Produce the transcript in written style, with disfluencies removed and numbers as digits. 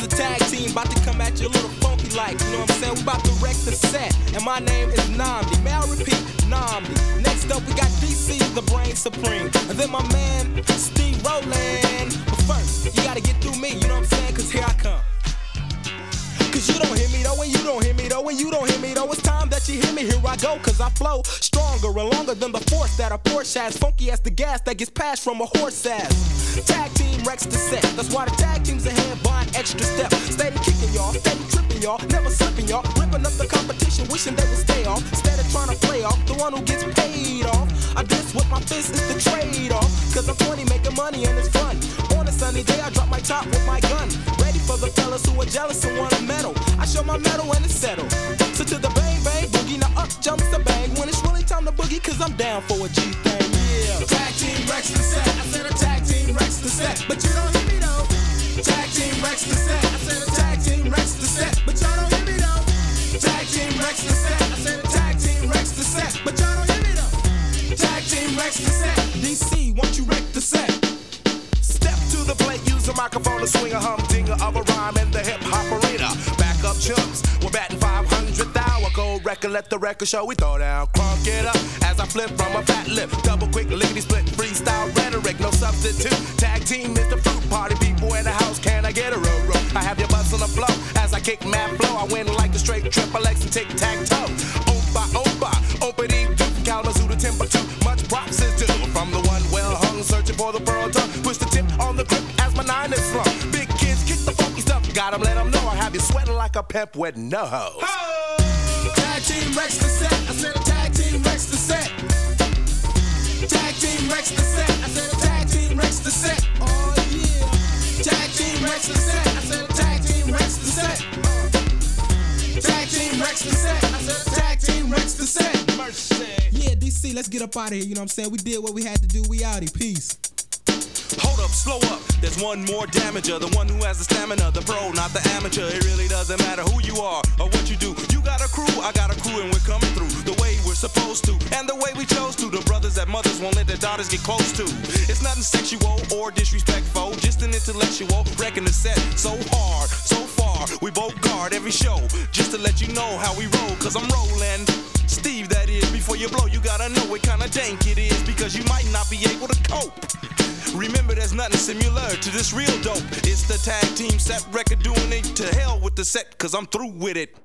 the tag team, about to come at you a little funky like, you know what I'm saying? We about to wreck the set, and my name is Namdi. May I repeat? Namdi. Next up, we got DC, the brain supreme. And then my man, Steve Rowland. But first, you gotta get through me, you know what I'm saying? Cause here I come. Cause you don't hear me though, and you don't hear me though, and you don't hear me though. It's time that you hear me, here I go. Cause I flow stronger and longer than the force that a Porsche has. Funky as the gas that gets passed from a horse ass. Tag team wrecks the set. That's why the tag team's ahead by an extra step. Steady kicking y'all, steady tripping y'all, never slipping y'all. Ripping up the competition, wishing they would stay off. Instead of trying to play off, the one who gets paid off. I diss with my fist is the trade off. Cause I'm 20 making money and it's fun. On a sunny day, I drop my top with my gun. Ready for the fellas who are jealous and want a medal. I show my medal and it's settled. So to the bang bang boogie, now up jumps the bang. When it's really time to boogie, cause I'm down for a G thing, yeah. Tag team wrecks the set. I said a tag team wrecks the set, but you don't hear me though. Tag team wrecks the set. I said a tag team wrecks the set, but y'all don't hear me though. Tag team wrecks the set. I said a tag team wrecks the set, but y'all don't hear me though. Tag team wrecks the set. DC, won't you wreck the set? Step to the plate, use a microphone to swing a humdinger of a rhyme in the hip hop arena. Back up chumps, we're batting 500th hour. Go record, let the record show. We throw down, crunk it up as I flip from a fat lip. Double quick, lickety split, freestyle rhetoric, no substitute. Tag team is the fruit party. People in the house, can I get a row? I have your butts on the floor as I kick mad flow. I win like a straight triple X and tic tac toe. Opa, opity, Duke, Kalamazoo to Timbuktu. Much props is due from the one well hung, searching for the pearl tongue. Push the tip on the grip as my nine is slung. Big kids kick the funky stuff, got 'em, let 'em know. I have you sweating like a pimp with no hose. Tag team wrecks the set. I said a tag team wrecks the set. Tag team wrecks the set. I said a tag team wrecks the set. Oh yeah. Tag team wrecks the set. I said a tag team wrecks the set. Tag team wrecks the set. I said a tag team wrecks the set. Mercy. Yeah, DC, let's get up out of here. You know what I'm saying? We did what we had to do. We outie. Peace. Hold up, slow up, there's one more damager. The one who has the stamina, the pro, not the amateur. It really doesn't matter who you are or what you do. You got a crew, I got a crew, and we're coming through the way we're supposed to, and the way we chose to. The brothers that mothers won't let their daughters get close to. It's nothing sexual or disrespectful, just an intellectual wrecking the set so hard, so far. We both guard every show, just to let you know how we roll, cause I'm rolling. Steve, that is, before you blow, you gotta know what kind of dank it is, because you might not be able to cope. Remember, there's nothing similar to this real dope. It's the tag team set record doing it to hell with the set, cause I'm through with it.